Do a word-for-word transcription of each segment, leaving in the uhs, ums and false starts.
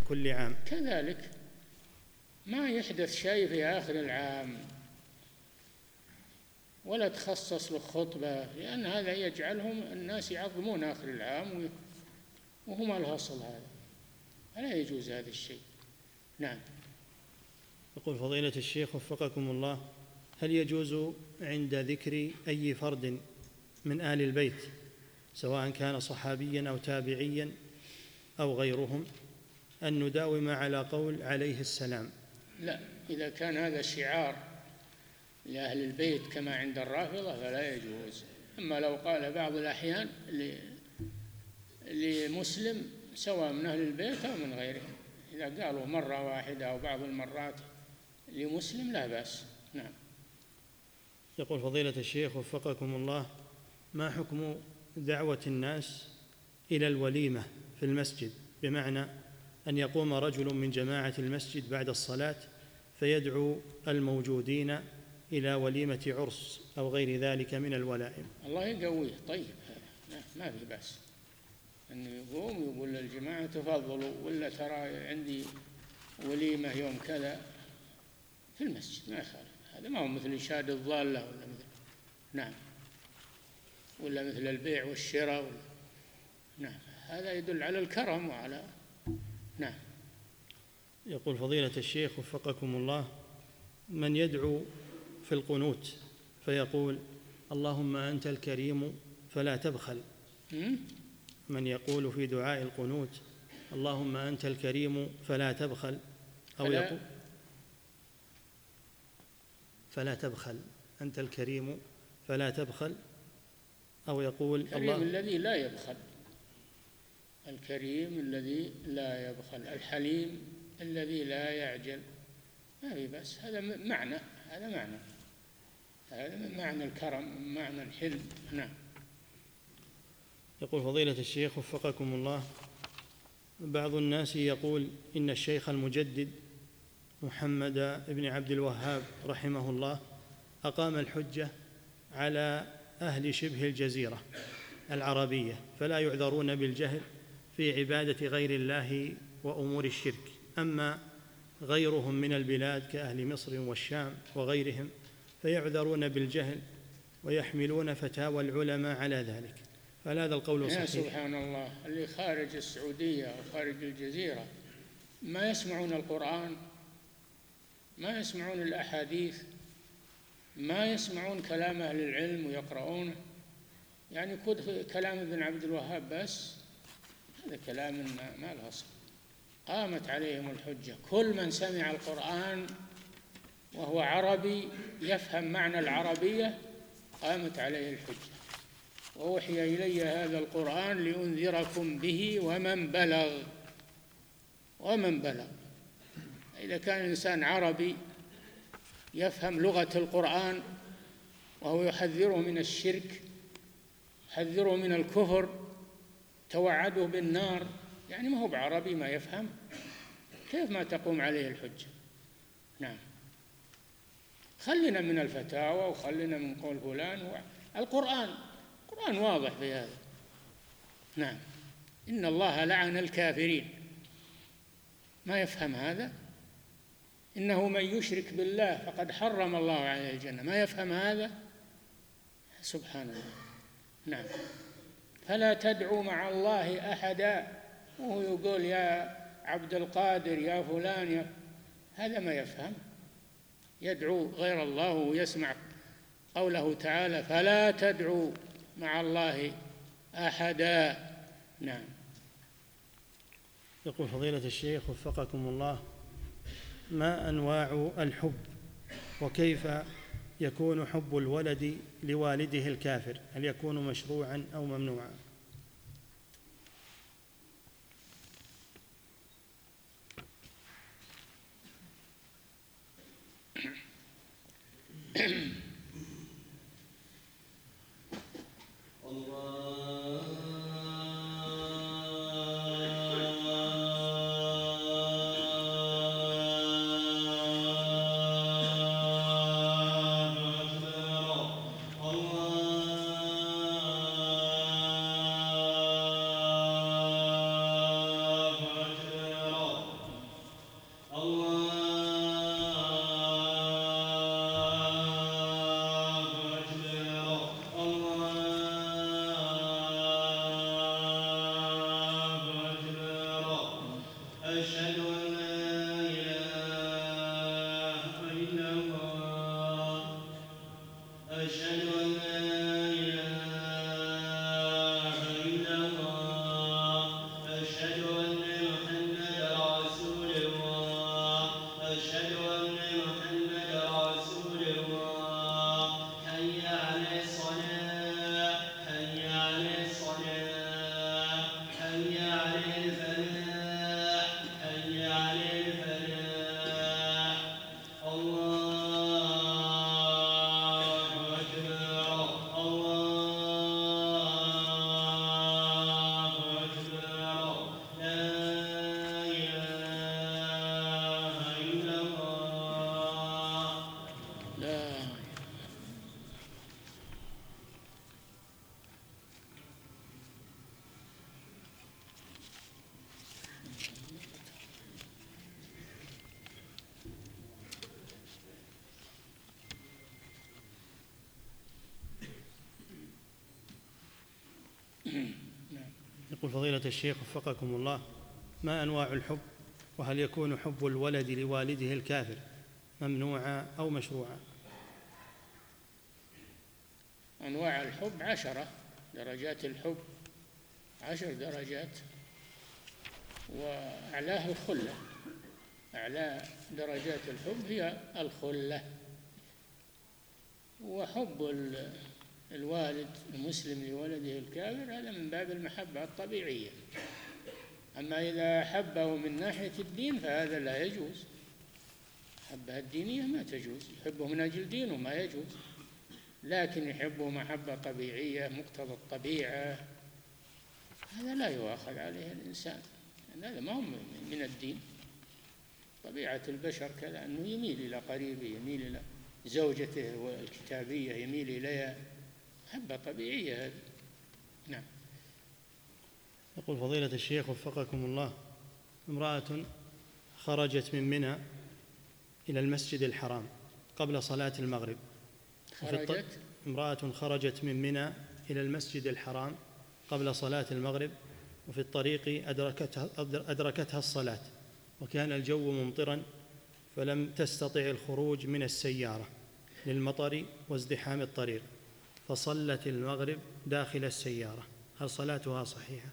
كل عام. كذلك ما يحدث شيء في آخر العام ولا تخصص له خطبة، لأن هذا يجعلهم الناس يعظمون آخر العام وهم الأصل، هذا فلا يجوز هذا الشيء. نعم. يقول فضيلة الشيخ وفقكم الله: هل يجوز عند ذكر أي فرد من آل البيت سواء كان صحابيا أو تابعيا أو غيرهم أن نداوم على قول عليه السلام؟ لا، إذا كان هذا شعار لأهل البيت كما عند الرافضة فلا يجوز. أما لو قال بعض الأحيان لمسلم سواء من أهل البيت أو من غيرهم، إذا قالوا مرة واحدة أو بعض المرات لمسلم لا بأس. نعم. يقول فضيلة الشيخ وفقكم الله: ما حكم دعوة الناس إلى الوليمة في المسجد، بمعنى أن يقوم رجل من جماعة المسجد بعد الصلاة فيدعو الموجودين إلى وليمة عرس أو غير ذلك من الولائم؟ الله يقويه. طيب، هذا ما في بأس أنه يقوم يقول للجماعة تفضلوا، ولا ترى عندي وليمة يوم كذا في المسجد، ما يخالف. هذا ما هو مثل إنشاد الضالة ولا مثل نعم ولا مثل البيع والشراء ولا. نعم، هذا يدل على الكرم وعلى نعم. يقول فضيلة الشيخ وفقكم الله: من يدعو في القنوت فيقول اللهم أنت الكريم فلا تبخل، من يقول في دعاء القنوت اللهم أنت الكريم فلا تبخل أو فلا يقول فلا تبخل أنت الكريم فلا تبخل، أو يقول الكريم الله الذي لا يبخل، الكريم الذي لا يبخل، الحليم الذي لا يعجل، ما في بس. هذا معنى هذا معنى هذا معنى الكرم، معنى الحلم. نعم. يقول فضيلة الشيخ وفقكم الله: بعض الناس يقول إن الشيخ المجدد محمد بن عبد الوهاب رحمه الله أقام الحجة على أهل شبه الجزيرة العربية فلا يعذرون بالجهل في عبادة غير الله وأمور الشرك، أما غيرهم من البلاد كأهل مصر والشام وغيرهم فيعذرون بالجهل ويحملون فتاوى العلماء على ذلك، فهذا القول صحيح؟ يا سبحان الله، اللي خارج السعودية أو خارج الجزيرة ما يسمعون القرآن، ما يسمعون الأحاديث، ما يسمعون كلام أهل العلم ويقرؤونه، يعني كلام ابن عبد الوهاب بس، هذا كلام ما له أصل. قامت عليهم الحجة، كل من سمع القرآن وهو عربي يفهم معنى العربية قامت عليه الحجة. وأوحي إلي هذا القرآن لأنذركم به ومن بلغ ومن بلغ. إذا كان الإنسان عربي يفهم لغة القرآن وهو يحذره من الشرك، يحذره من الكفر، توعده بالنار، يعني ما هو بعربي ما يفهم، كيف ما تقوم عليه الحجة؟ نعم. خلنا من الفتاوى وخلنا من قول فلان، القرآن القرآن واضح في هذا. نعم. إن الله لعن الكافرين، ما يفهم هذا؟ إنه من يشرك بالله فقد حرم الله عليه الجنة، ما يفهم هذا؟ سبحان الله. نعم. فلا تدعوا مع الله أحدا، وهو يقول يا عبد القادر يا فلان يا، هذا ما يفهم، يدعو غير الله ويسمع قوله تعالى فلا تدعوا مع الله أحدا. نعم. يقول فضيلة الشيخ وفقكم الله: ما أنواع الحب، وكيف يكون حب الولد لوالده الكافر؟ هل يكون مشروعا أو ممنوعا؟ يقول فضيلة الشيخ وفقكم الله: ما أنواع الحب؟ وهل يكون حب الولد لوالده الكافر ممنوعا أو مشروعا؟ أنواع الحب عشرة، درجات الحب عشر درجات، وأعلاها الخلة. أعلى درجات الحب هي الخلة. وحب الوالد المسلم لولده الكافر هذا من باب المحبة الطبيعية. أما إذا حبه من ناحية الدين فهذا لا يجوز. محبة الدينية ما تجوز، يحبه من أجل دينه ما يجوز، لكن يحبه محبة طبيعية مقتضى الطبيعة هذا لا يؤاخذ عليه الإنسان، هذا ما هو من الدين. طبيعة البشر كذا أنه يميل إلى قريبه، يميل إلى زوجته الكتابية، يميل إليها، محبة طبيعية هذه. نعم. يقول فضيلة الشيخ وفقكم الله: امرأة خرجت من منى إلى المسجد الحرام قبل صلاة المغرب. خرجت امرأة خرجت من منى إلى المسجد الحرام قبل صلاة المغرب، وفي الطريق أدركتها, أدركتها الصلاة، وكان الجو ممطرا فلم تستطع الخروج من السيارة للمطر وازدحام الطريق، فصلت المغرب داخل السيارة، هل صلاتها صحيحة؟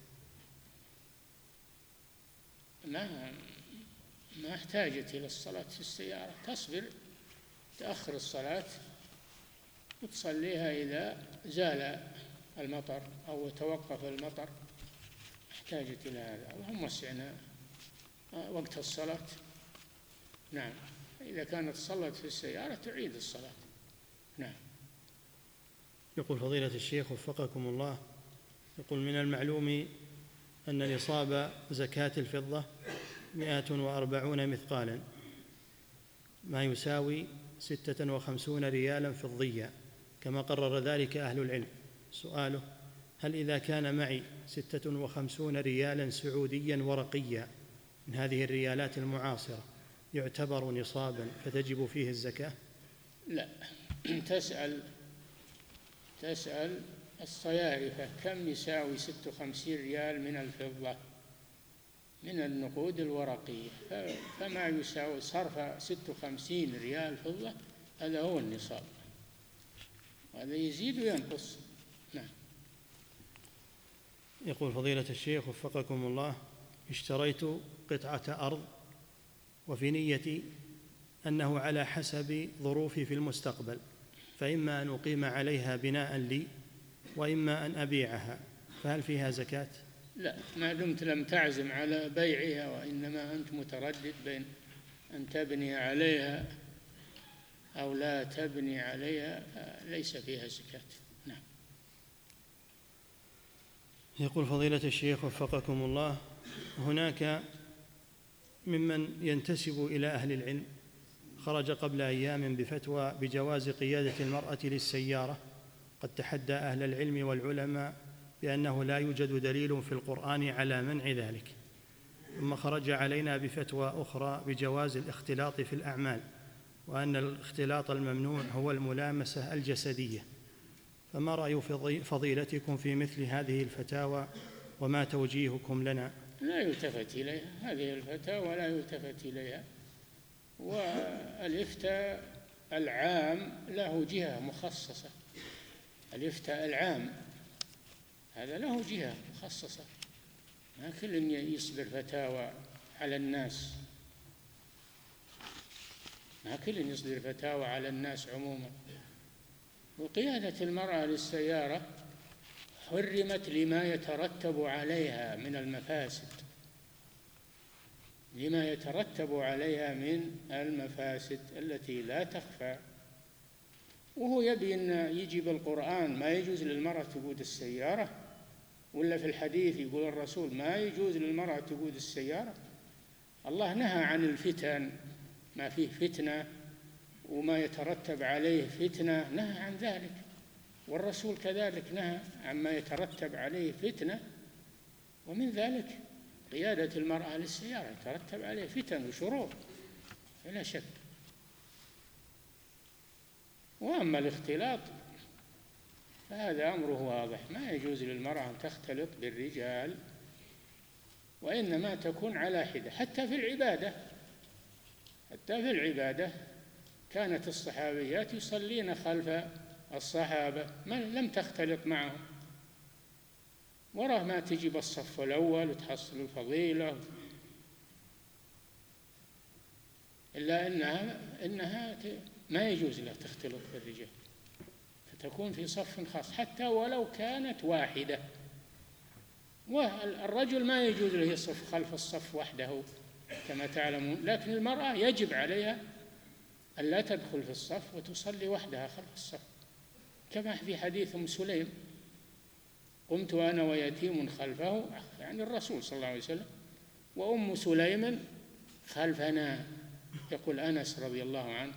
ما ما احتاجت إلى الصلاة في السيارة، تصبر تأخر الصلاة وتصليها إذا زال المطر أو توقف المطر، احتاجت إلى هذا. اللهم وسعنا وقت الصلاة. نعم. إذا كانت صلت في السيارة تعيد الصلاة. نعم. يقول فضيلة الشيخ وفقكم الله: يقول من المعلوم أن نصاب زكاة الفضة مئة وأربعون مثقالا، ما يساوي ستة وخمسون ريالا فضيا، كما قرر ذلك أهل العلم. سؤاله: هل إذا كان معي ستة وخمسون ريالا سعوديا ورقيا من هذه الريالات المعاصرة يعتبر نصابا فتجب فيه الزكاة؟ لا. تسأل تسأل الصيارفة كم يساوي ستة وخمسين ريال من الفضة من النقود الورقية، فما يساوي صرف ستة وخمسين ريال فضة هذا هو النصاب، وهذا يزيد وينقص. نعم. يقول فضيلة الشيخ وفقكم الله: اشتريت قطعة أرض وفي نيتي أنه على حسب ظروفي في المستقبل، فإما أن أقيم عليها بناء لي وإما أن أبيعها، فهل فيها زكاة؟ لا، ما دمت لم تعزم على بيعها وإنما أنت متردد بين أن تبني عليها أو لا تبني عليها فليس فيها زكاة. نعم. يقول فضيلة الشيخ وفقكم الله: هناك ممن ينتسب إلى أهل العلم خرج قبل أيام بفتوى بجواز قيادة المرأة للسيارة، قد تحدى أهل العلم والعلماء بأنه لا يوجد دليل في القرآن على منع ذلك، ثم خرج علينا بفتوى أخرى بجواز الاختلاط في الأعمال، وأن الاختلاط الممنوع هو الملامسة الجسدية، فما رأي فضيلتكم في مثل هذه الفتاوى وما توجيهكم لنا؟ لا يلتفت إليها، هذه الفتاوى لا يلتفت إليها، والإفتاء العام له جهة مخصصة، الإفتاء العام هذا له جهة مخصصة، ما كل يصدر فتاوى على الناس، ما كل يصدر فتاوى على الناس عموما. وقيادة المرأة للسيارة حرمت لما يترتب عليها من المفاسد، لما يترتب عليها من المفاسد التي لا تخفى. وهو يبي أن يجي بالقرآن ما يجوز للمرأة تقود السيارة، ولا في الحديث يقول الرسول ما يجوز للمرأة تقود السيارة. الله نهى عن الفتن، ما فيه فتنة وما يترتب عليه فتنة نهى عن ذلك، والرسول كذلك نهى عما يترتب عليه فتنة، ومن ذلك قيادة المرأة للسيارة يترتب عليه فتن وشرور بلا شك. وأما الاختلاط فهذا أمره واضح، ما يجوز للمرأة أن تختلط بالرجال وإنما تكون على حدة. حتى في العبادة حتى في العبادة كانت الصحابيات يصلين خلف الصحابة من لم تختلط معهم، وراه ما تجي بالصف الأول وتحصل الفضيلة، إلا إنها إنها ما يجوز لها تختلط بالرجال، فتكون في صف خاص حتى ولو كانت واحدة. والرجل ما يجوز له يصف خلف الصف وحده كما تعلمون، لكن المرأة يجب عليها أن لا تدخل في الصف وتصلي وحدها خلف الصف، كما في حديث أم سليم: قمت أنا ويتيم خلفه، يعني الرسول صلى الله عليه وسلم، وأم سليم خلفنا، يقول أنس رضي الله عنه: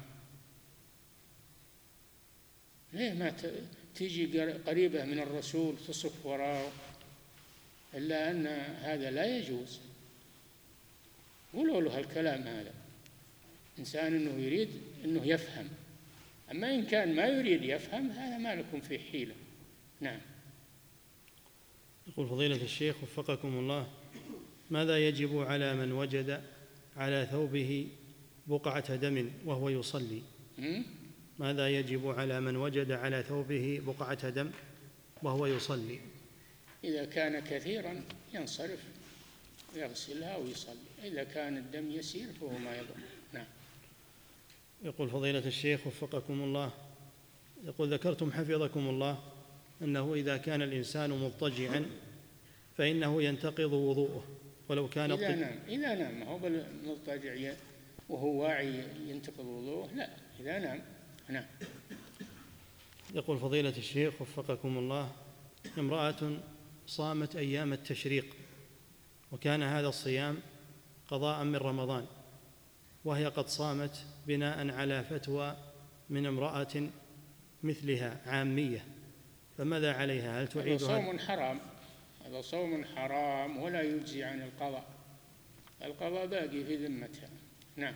ليه ما تيجي قريبة من الرسول تصف وراءه؟ إلا أن هذا لا يجوز. قولوا له الكلام هذا إنسان أنه يريد أنه يفهم، أما إن كان ما يريد يفهم هذا ما لكم فيه حيلة. نعم. يقول فضيلة الشيخ وفقكم الله: ماذا يجب على من وجد على ثوبه بقعة دم وهو يصلي؟ ماذا يجب على من وجد على ثوبه بقعة دم وهو يصلي؟ إذا كان كثيرا ينصرف يغسلها ويصلي، إذا كان الدم يسير فهو ما يضر. نعم. يقول فضيلة الشيخ وفقكم الله: يقول ذكرتم حفظكم الله أنه إذا كان الإنسان مضطجعا فإنه ينتقض وضوءه ولو كان إذا نام إذا نام هو بالمضطجع وهو واعي ينتقض وضوءه؟ لا، إذا نام. نعم. يقول فضيلة الشيخ وفقكم الله: امرأة صامت أيام التشريق وكان هذا الصيام قضاء من رمضان، وهي قد صامت بناء على فتوى من امرأة مثلها عامية، فماذا عليها؟ هل تعيدها؟ هذا صوم حرام، هذا صوم حرام ولا يجزي عن القضاء، القضاء باقي في ذمتها. نعم.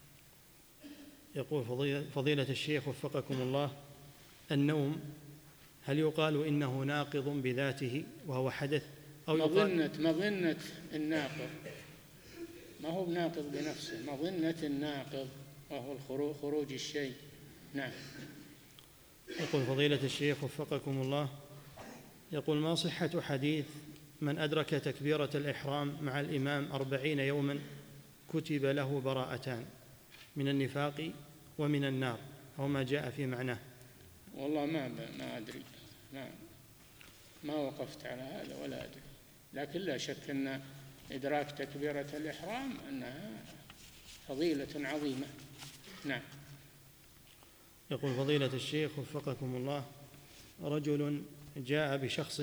يقول فضيلة الشيخ وفقكم الله: النوم هل يقال إنه ناقض بذاته وهو حدث، أو مظنة مظنة الناقض، ما هو بناقض بنفسه، مظنة الناقض وهو خروج الشيء. نعم. يقول فضيلة الشيخ وفقكم الله: يقول ما صحة حديث من أدرك تكبيرة الإحرام مع الإمام أربعين يوما كتب له براءتان من النفاق ومن النار، أو ما جاء في معناه؟ والله ما ما أدري، ما ما وقفت على هذا ولا أدري، لكن لا شك أن إدراك تكبيرة الإحرام أنها فضيلة عظيمة. نعم. يقول فضيلة الشيخ وفقكم الله: رجل جاء بشخص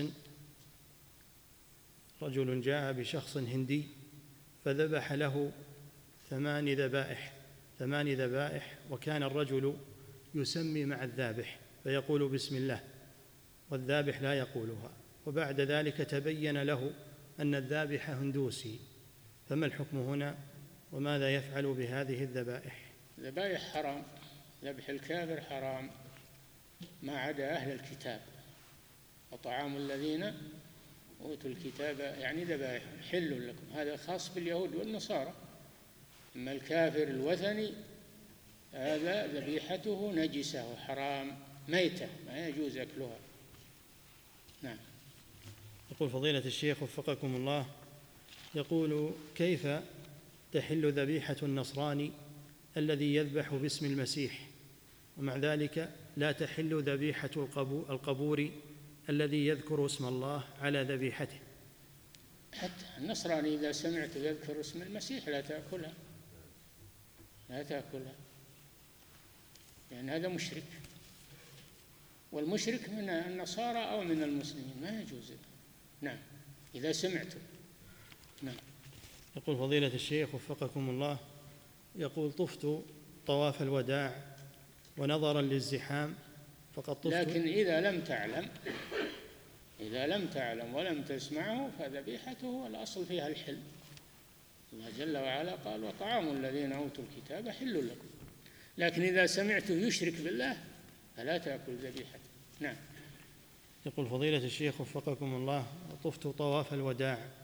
رجل جاء بشخص هندي فذبح له ثمان ذبائح ثمان ذبائح وكان الرجل يسمي مع الذابح فيقول بسم الله والذابح لا يقولها، وبعد ذلك تبين له أن الذابح هندوسي، فما الحكم هنا وماذا يفعل بهذه الذبائح؟ ذبائح حرام، ذبح الكافر حرام ما عدا أهل الكتاب، وطعام الذين أوتوا الكتاب يعني ذبائح حل لكم، هذا خاص باليهود والنصارى. أما الكافر الوثني هذا ذبيحته نجسة وحرام ميتة ما يجوز أكلها. نعم. يقول فضيلة الشيخ وفقكم الله: يقول كيف تحل ذبيحة النصراني الذي يذبح باسم المسيح ومع ذلك لا تحل ذبيحة القبور الذي يذكر اسم الله على ذبيحته؟ حتى النصراني إذا سمعت يذكر اسم المسيح لا تأكلها، لا تأكلها، لأن يعني هذا مشرك، والمشرك من النصارى أو من المسلمين ما يجوز. نعم. إذا سمعت. نعم. يقول فضيلة الشيخ وفقكم الله: يقول طفت طواف الوداع ونظرا للزحام فقد طفت، لكن إذا لم تعلم إذا لم تعلم ولم تسمعه فذبيحته الأصل فيها الحل. الله جل وعلا قال وطعام الذين أوتوا الكتاب حل لكم، لكن إذا سمعته يشرك بالله فلا تأكل ذبيحته. نعم. يقول فضيلة الشيخ وفقكم الله: طفت طواف الوداع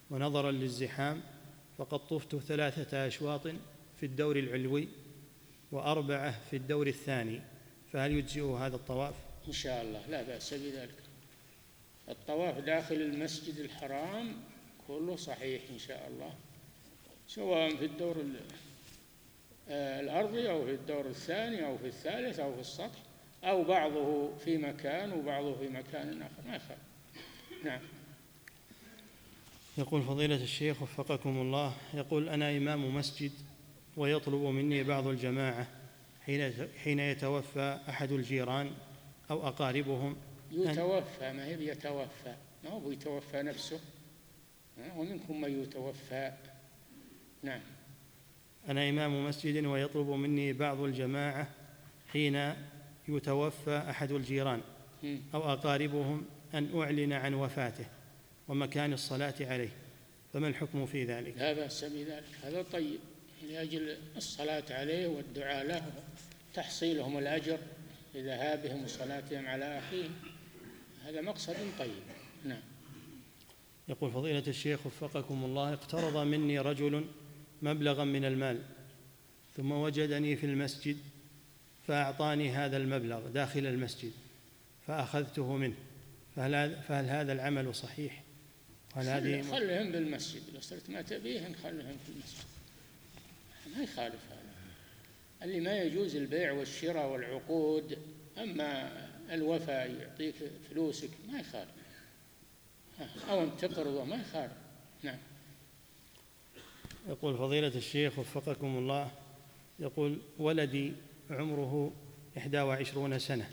ونظرا للزحام فقد طفت ثلاثة أشواط في الدور العلوي وأربعة في الدور الثاني، فهل يجزئ هذا الطواف؟ إن شاء الله لا بأس بذلك. الطواف داخل المسجد الحرام كله صحيح إن شاء الله، سواء في الدور الأرضي أو في الدور الثاني أو في الثالث أو في السطح، أو بعضه في مكان وبعضه في مكان آخر، ما يخالف. نعم. يقول فضيلة الشيخ وفقكم الله، يقول أنا إمام مسجد ويطلب مني بعض الجماعة حين يتوفى أحد الجيران أو أقاربهم. يتوفى، ما هي بيتوفى، ما هو بيتوفى نفسه، ومنكم من يتوفى. نعم. أنا إمام مسجد ويطلب مني بعض الجماعة حين يتوفى أحد الجيران أو أقاربهم أن أعلن عن وفاته ومكان الصلاة عليه، فما الحكم في ذلك؟ لا بأس بذلك، هذا طيب، لأجل الصلاة عليه والدعاء له، تحصيلهم الأجر لذهابهم وصلاتهم على أخيهم، هذا مقصد طيب. نعم. يقول فضيلة الشيخ وفقكم الله، اقترض مني رجل مبلغا من المال ثم وجدني في المسجد فأعطاني هذا المبلغ داخل المسجد فأخذته منه، فهل, فهل هذا العمل صحيح؟ خل خلهم بالمسجد، لو صرت ما تبيهن خلهم في المسجد، ما يخالف هذا. اللي ما يجوز البيع والشراء والعقود، أما الوفاء يعطيك فلوسك ما يخالف، أو أن تقرضه ما يخالف. نعم. يقول فضيلة الشيخ وفقكم الله، يقول ولدي عمره إحدى وعشرون سنة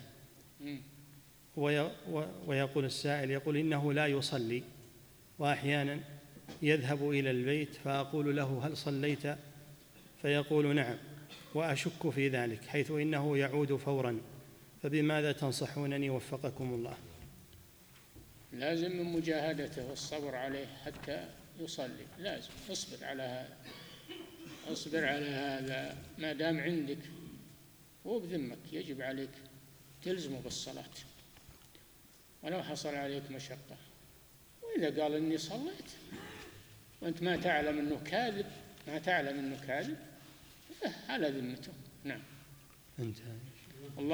ويقول السائل، يقول إنه لا يصلي وأحيانا يذهب إلى البيت فأقول له هل صليت؟ فيقول نعم، وأشك في ذلك حيث إنه يعود فورا، فبماذا تنصحونني وفقكم الله؟ لازم من مجاهدته والصبر عليه حتى يصلي، لازم اصبر على هذا، اصبر على هذا ما دام عندك وبذمك، يجب عليك تلزمه بالصلاة ولو حصل عليك مشقة. وإذا قال إني صليت وأنت ما تعلم أنه كاذب، ما تعلم أنه كاذب، على ذمته. نعم. انتهى.